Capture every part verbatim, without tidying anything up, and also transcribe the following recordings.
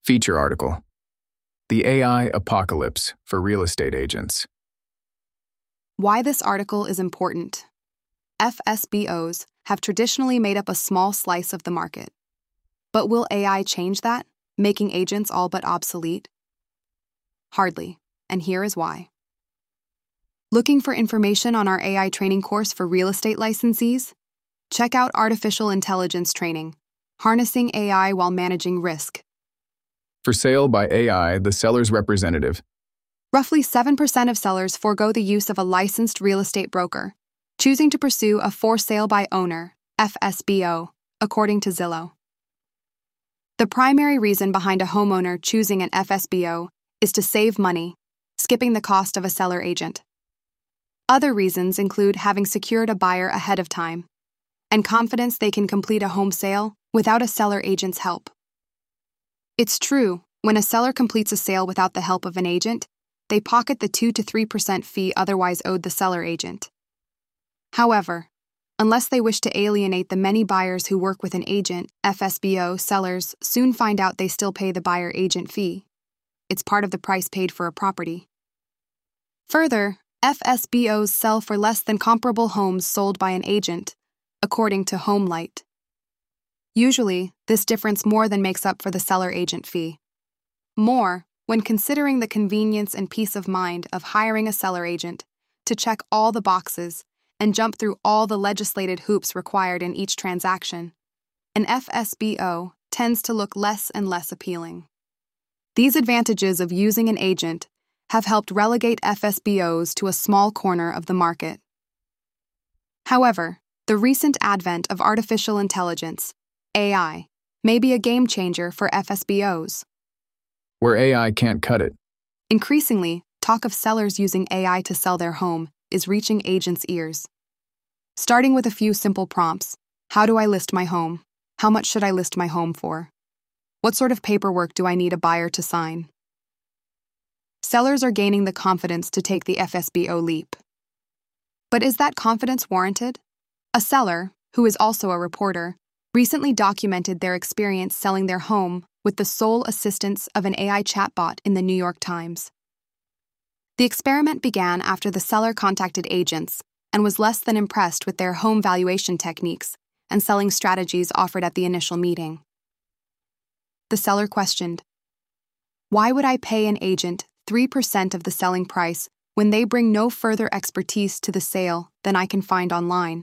Feature article: The A I Apocalypse for Real Estate Agents. Why this article is important. F S B Os have traditionally made up a small slice of the market. But will A I change that, making agents all but obsolete? Hardly, and here is why. Looking for information on our A I training course for real estate licensees? Check out Artificial Intelligence Training, Harnessing A I While Managing Risk. For sale by A I, the seller's representative. Roughly seven percent of sellers forego the use of a licensed real estate broker, choosing to pursue a for sale by owner, F S B O, according to Zillow. The primary reason behind a homeowner choosing an F S B O is to save money, skipping the cost of a seller agent. Other reasons include having secured a buyer ahead of time and confidence they can complete a home sale without a seller agent's help. It's true, when a seller completes a sale without the help of an agent, they pocket the two to three percent fee otherwise owed the seller agent. However, unless they wish to alienate the many buyers who work with an agent, F S B O sellers soon find out they still pay the buyer agent fee. It's part of the price paid for a property. Further, F S B Os sell for less than comparable homes sold by an agent, according to HomeLight. Usually, this difference more than makes up for the seller agent fee. More, when considering the convenience and peace of mind of hiring a seller agent to check all the boxes and jump through all the legislated hoops required in each transaction, an F S B O tends to look less and less appealing. These advantages of using an agent have helped relegate F S B Os to a small corner of the market. However, the recent advent of artificial intelligence, A I, may be a game changer for F S B Os. Where A I can't cut it. Increasingly, talk of sellers using A I to sell their home is reaching agents' ears. Starting with a few simple prompts: how do I list my home? How much should I list my home for? What sort of paperwork do I need a buyer to sign? Sellers are gaining the confidence to take the F S B O leap. But is that confidence warranted? A seller, who is also a reporter, recently documented their experience selling their home with the sole assistance of an A I chatbot in the New York Times. The experiment began after the seller contacted agents and was less than impressed with their home valuation techniques and selling strategies offered at the initial meeting. The seller questioned, "Why would I pay an agent three percent of the selling price when they bring no further expertise to the sale than I can find online?"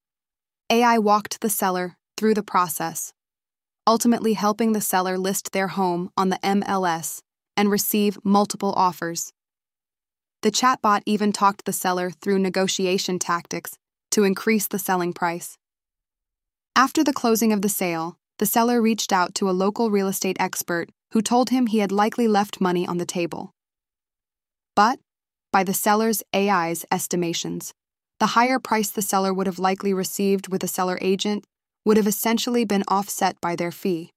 A I walked the seller through the process, ultimately helping the seller list their home on the M L S and receive multiple offers. The chatbot even talked the seller through negotiation tactics to increase the selling price. After the closing of the sale, the seller reached out to a local real estate expert who told him he had likely left money on the table. But, by the seller's A I's estimations, the higher price the seller would have likely received with a seller agent would have essentially been offset by their fee.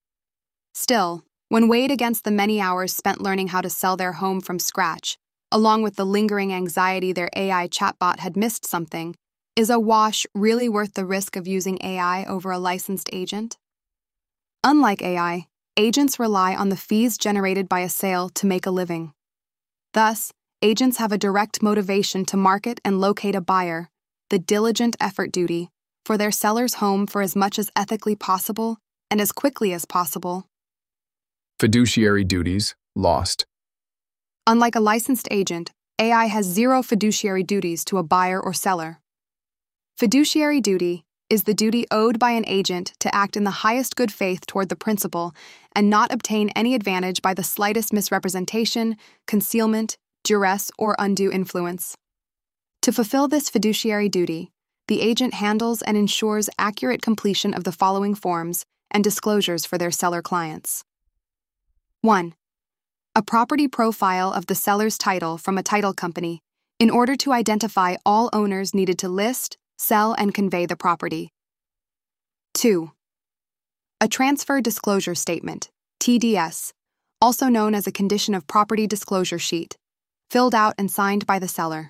Still, when weighed against the many hours spent learning how to sell their home from scratch, along with the lingering anxiety their A I chatbot had missed something, is a wash really worth the risk of using A I over a licensed agent? Unlike A I, agents rely on the fees generated by a sale to make a living. Thus, agents have a direct motivation to market and locate a buyer, the diligent effort duty, for their seller's home for as much as ethically possible and as quickly as possible. Fiduciary duties lost. Unlike a licensed agent, A I has zero fiduciary duties to a buyer or seller. Fiduciary duty is the duty owed by an agent to act in the highest good faith toward the principal and not obtain any advantage by the slightest misrepresentation, concealment, duress, or undue influence. To fulfill this fiduciary duty, the agent handles and ensures accurate completion of the following forms and disclosures for their seller clients. one. A property profile of the seller's title from a title company in order to identify all owners needed to list, sell, and convey the property. two. A transfer disclosure statement, T D S, also known as a condition of property disclosure sheet, filled out and signed by the seller.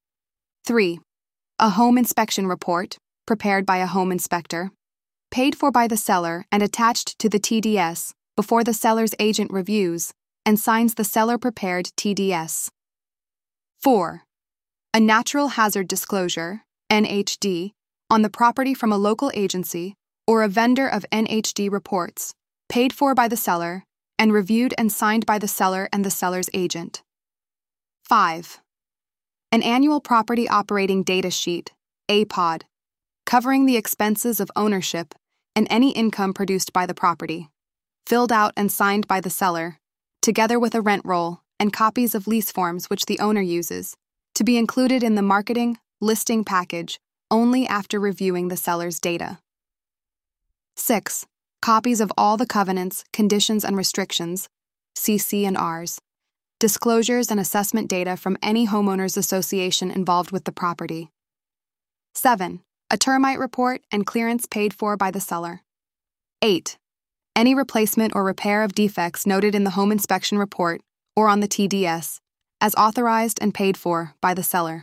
three. A home inspection report, prepared by a home inspector, paid for by the seller and attached to the T D S before the seller's agent reviews and signs the seller-prepared T D S. four. A natural hazard disclosure, N H D, on the property from a local agency or a vendor of N H D reports, paid for by the seller, and reviewed and signed by the seller and the seller's agent. five. An annual property operating data sheet, A P O D, covering the expenses of ownership and any income produced by the property, filled out and signed by the seller, together with a rent roll and copies of lease forms which the owner uses, to be included in the marketing listing package only after reviewing the seller's data. six. Copies of all the covenants, conditions, and restrictions, C C and Rs, disclosures and assessment data from any homeowners association involved with the property. seven. A termite report and clearance paid for by the seller. eight. Any replacement or repair of defects noted in the home inspection report or on the T D S, as authorized and paid for by the seller.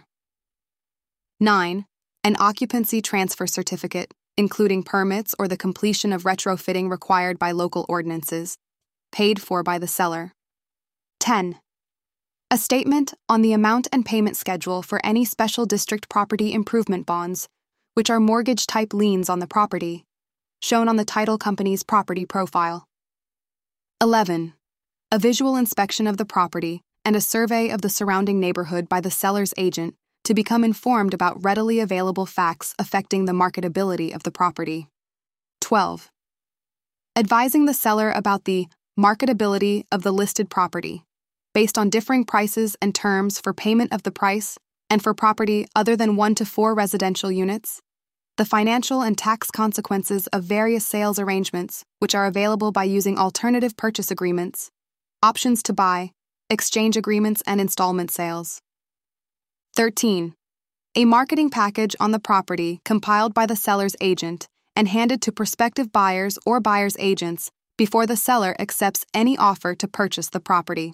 nine. An occupancy transfer certificate, including permits or the completion of retrofitting required by local ordinances, paid for by the seller. ten. A statement on the amount and payment schedule for any special district property improvement bonds, which are mortgage-type liens on the property, shown on the title company's property profile. eleven. A visual inspection of the property and a survey of the surrounding neighborhood by the seller's agent to become informed about readily available facts affecting the marketability of the property. twelve. Advising the seller about the marketability of the listed property, based on differing prices and terms for payment of the price and for property other than one to four residential units, the financial and tax consequences of various sales arrangements which are available by using alternative purchase agreements, options to buy, exchange agreements, and installment sales. thirteen. A marketing package on the property compiled by the seller's agent and handed to prospective buyers or buyer's agents before the seller accepts any offer to purchase the property.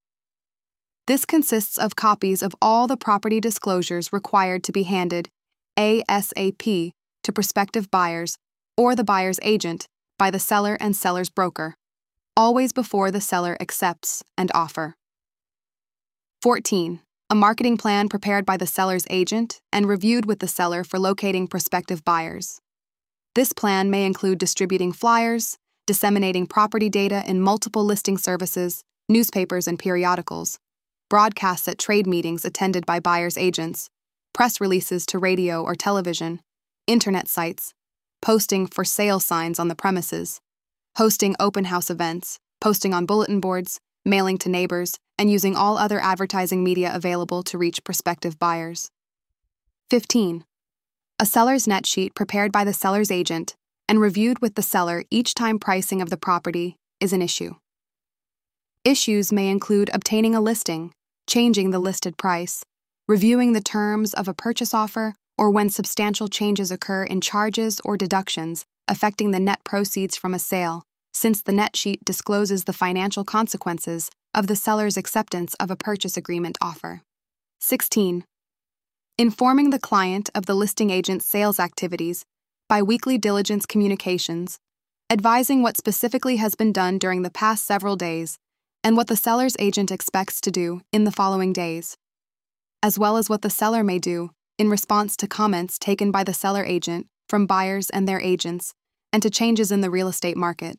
This consists of copies of all the property disclosures required to be handed ASAP to prospective buyers or the buyer's agent by the seller and seller's broker, always before the seller accepts an offer. fourteen. A marketing plan prepared by the seller's agent and reviewed with the seller for locating prospective buyers. This plan may include distributing flyers, disseminating property data in multiple listing services, newspapers and periodicals, broadcasts at trade meetings attended by buyers' agents, press releases to radio or television, internet sites, posting for sale signs on the premises, hosting open house events, posting on bulletin boards, mailing to neighbors, and using all other advertising media available to reach prospective buyers. fifteen. A seller's net sheet prepared by the seller's agent and reviewed with the seller each time pricing of the property is an issue. Issues may include obtaining a listing, changing the listed price, reviewing the terms of a purchase offer, or when substantial changes occur in charges or deductions affecting the net proceeds from a sale, since the net sheet discloses the financial consequences of the seller's acceptance of a purchase agreement offer. sixteen. Informing the client of the listing agent's sales activities by weekly diligence communications, advising what specifically has been done during the past several days and what the seller's agent expects to do in the following days, as well as what the seller may do in response to comments taken by the seller agent from buyers and their agents and to changes in the real estate market.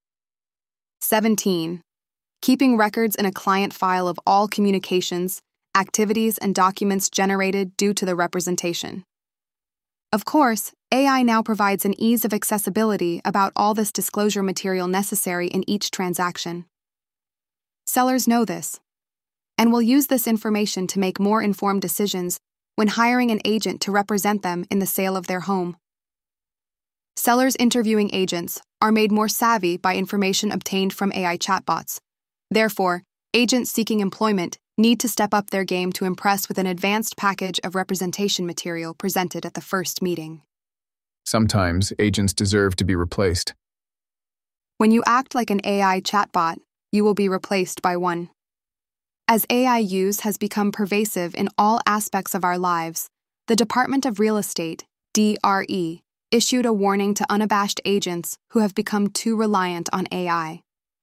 seventeen. Keeping records in a client file of all communications, activities, and documents generated due to the representation. Of course, A I now provides an ease of accessibility about all this disclosure material necessary in each transaction. Sellers know this, and will use this information to make more informed decisions when hiring an agent to represent them in the sale of their home. Sellers interviewing agents are made more savvy by information obtained from A I chatbots. Therefore, agents seeking employment need to step up their game to impress with an advanced package of representation material presented at the first meeting. Sometimes agents deserve to be replaced. When you act like an A I chatbot, you will be replaced by one. As A I use has become pervasive in all aspects of our lives, the Department of Real Estate, D R E, issued a warning to unabashed agents who have become too reliant on A I.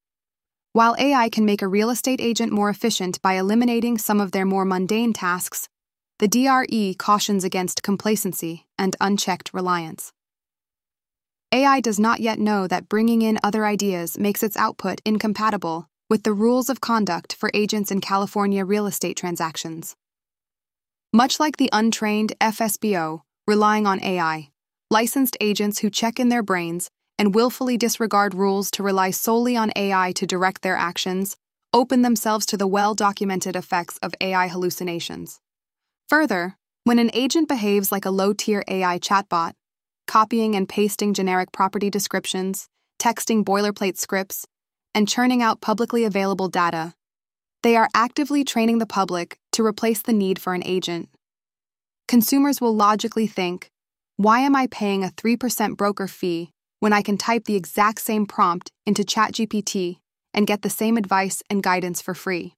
While A I can make a real estate agent more efficient by eliminating some of their more mundane tasks, the D R E cautions against complacency and unchecked reliance. A I does not yet know that bringing in other ideas makes its output incompatible with the rules of conduct for agents in California real estate transactions. Much like the untrained F S B O relying on A I, licensed agents who check in their brains and willfully disregard rules to rely solely on A I to direct their actions open themselves to the well-documented effects of A I hallucinations. Further, when an agent behaves like a low-tier A I chatbot, copying and pasting generic property descriptions, texting boilerplate scripts, and churning out publicly available data, they are actively training the public to replace the need for an agent. Consumers will logically think, why am I paying a three percent broker fee when I can type the exact same prompt into ChatGPT and get the same advice and guidance for free?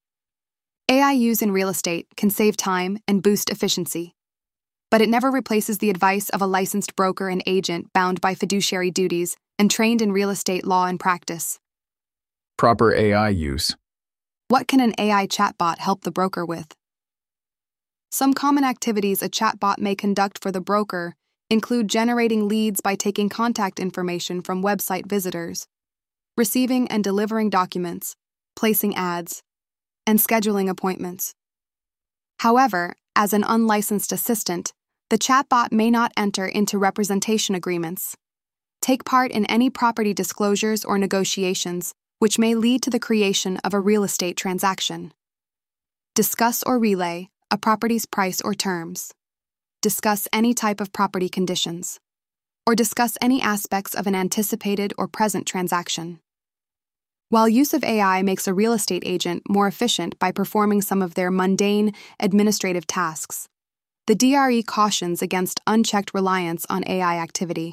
A I use in real estate can save time and boost efficiency, but it never replaces the advice of a licensed broker and agent bound by fiduciary duties and trained in real estate law and practice. Proper A I use. What can an A I chatbot help the broker with? Some common activities a chatbot may conduct for the broker include generating leads by taking contact information from website visitors, receiving and delivering documents, placing ads, and scheduling appointments. However, as an unlicensed assistant, the chatbot may not enter into representation agreements, take part in any property disclosures or negotiations, which may lead to the creation of a real estate transaction, discuss or relay a property's price or terms, discuss any type of property conditions, or discuss any aspects of an anticipated or present transaction. While use of A I makes a real estate agent more efficient by performing some of their mundane administrative tasks, the D R E cautions against unchecked reliance on A I activity.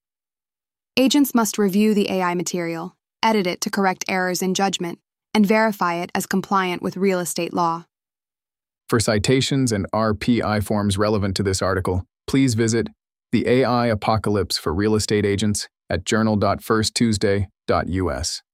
Agents must review the A I material, edit it to correct errors in judgment, and verify it as compliant with real estate law. For citations and R P I forms relevant to this article, please visit The A I Apocalypse for Real Estate Agents at journal dot first tuesday dot U S.